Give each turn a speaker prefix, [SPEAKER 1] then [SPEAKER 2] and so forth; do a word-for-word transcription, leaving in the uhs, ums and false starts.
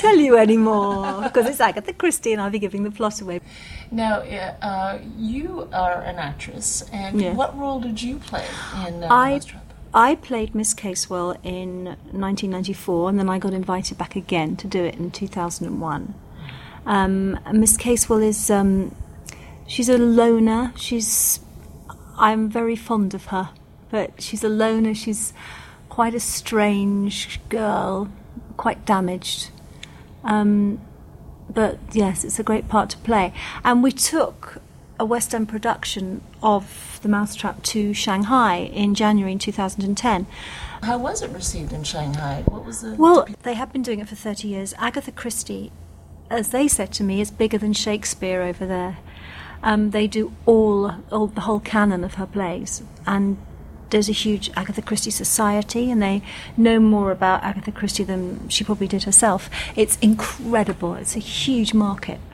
[SPEAKER 1] tell you anymore because it's Agatha Christie and I'll be giving the plot away.
[SPEAKER 2] Now, uh, you are an actress, and
[SPEAKER 1] Yeah.
[SPEAKER 2] what role did you play in uh,
[SPEAKER 1] I,
[SPEAKER 2] Mousetrap?
[SPEAKER 1] I played Miss Casewell in nineteen ninety-four, and then I got invited back again to do it in two thousand one. Um, Miss Casewell is, um, she's a loner. She's, I'm very fond of her, but she's a loner. She's quite a strange girl, quite damaged. Um, but yes, it's a great part to play. And we took a West End production of The Mousetrap to Shanghai in January in two thousand ten.
[SPEAKER 2] How was it received in Shanghai? What was the...
[SPEAKER 1] Well, they have been doing it for thirty years. Agatha Christie, as they said to me, is bigger than Shakespeare over there. Um, they do all, all the whole canon of her plays, and there's a huge Agatha Christie society, and they know more about Agatha Christie than she probably did herself. It's incredible. It's a huge market.